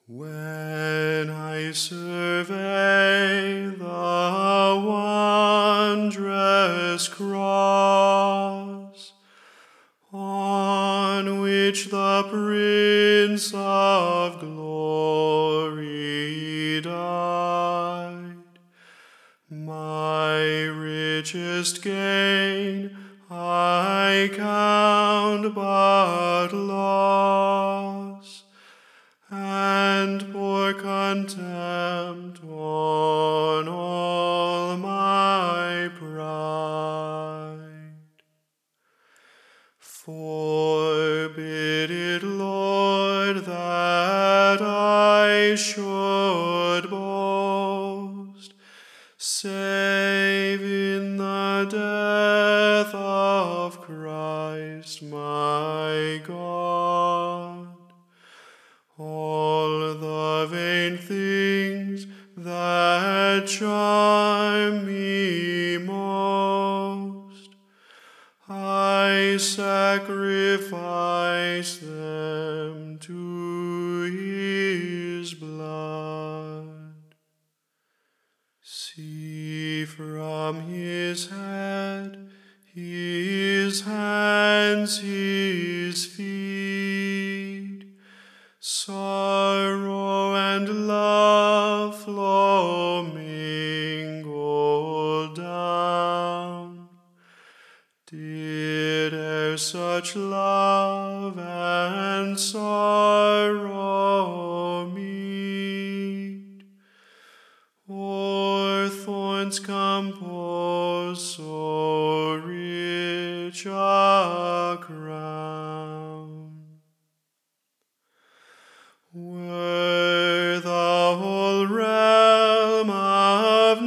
When I survey the wondrous cross on which the Prince of Glory died, my richest gain I count but loss, and pour contempt on all my pride. Forbid it, Lord, that I should boast, save in the death of Christ my God. All the vain things that charm me most, I sacrifice them to his blood. See from his head, his hands, his feet, sorrow and love flow mingled down. Did e'er such love and sorrow meet, or thorns compose so rich a crown? Were the whole realm of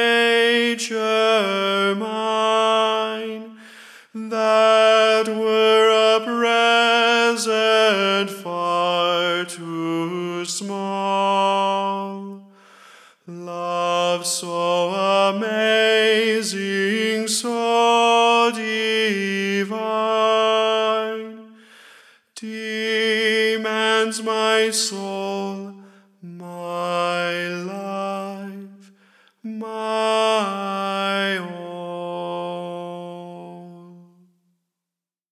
nature mine, that were a present far too small. Love so amazing, so divine, demands my soul, my life, my